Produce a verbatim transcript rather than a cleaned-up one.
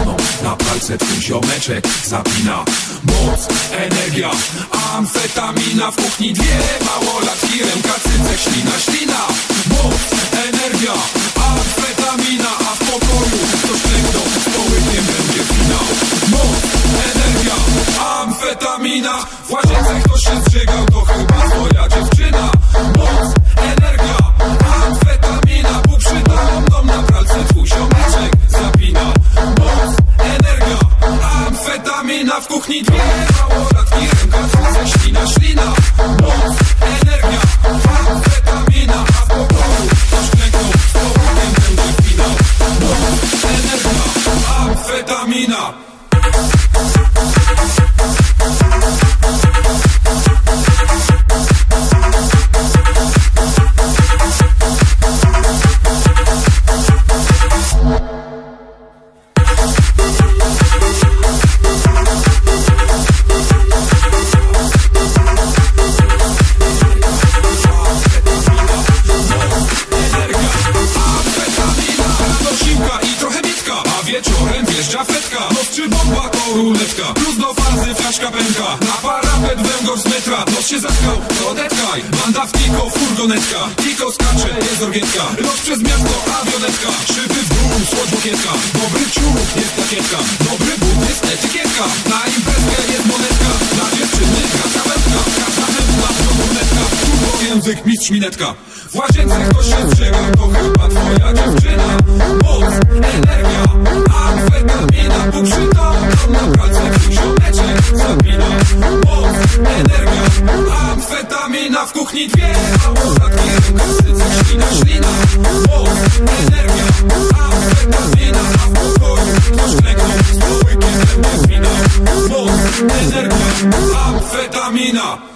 mną na palce twój ziomeczek zapina. Moc, energia, amfetamina. W kuchni dwie małolatki, ręka, cycek, ślina, ślina. Moc, energia, amfetamina. A w pokoju ktoś klęknął, z połykiem będzie finał. Moc, energia, amfetamina. W łazience ktoś się zżygał, to chyba twoja dziewczyna. Moc, energia, amfetamina. Bóg przydało mną na pralce twój ziomeczek zapina. Moc, energia, amfetamina. W kuchni dwie małolatki, ręka, cycek, ślina, ślina. Moc, energia, amfetamina. A w pokoju ktoś klęknął, z połykiem będzie finał. Moc, energia, amfetamina. Wieczorem wjeżdża fetka, noc czy bomba to ruletka. Plus do fazy flaszka pęka, na parapet węgorz z metra. Noc się zatkał, to detkaj, banda w Kiko, furgonetka. Kiko skacze, jest orgietka, lot przez miasto, awionetka. Szyby w dół, słodź bukietka. Dobry ciuch, jest plakietka, dobry but, jest etykietka. Na imprezkę jest monetka, dla dziewczyny gra kabelka. Każda chętna to brunetka, turbo język, mistrz minetka. W łazience ktoś się zżygał, to chyba twoja dziewczyna. Moc, energia, amfetamina. Bóg przydało nam na pralce twój ziomeczek zapina. Moc, energia, amfetamina. W kuchni dwie małolatki, ręka, cycek, ślina, ślina. Moc, energia, amfetamina. A w pokoju ktoś klęknął, z połykiem będzie finał. Moc, energia, amfetamina.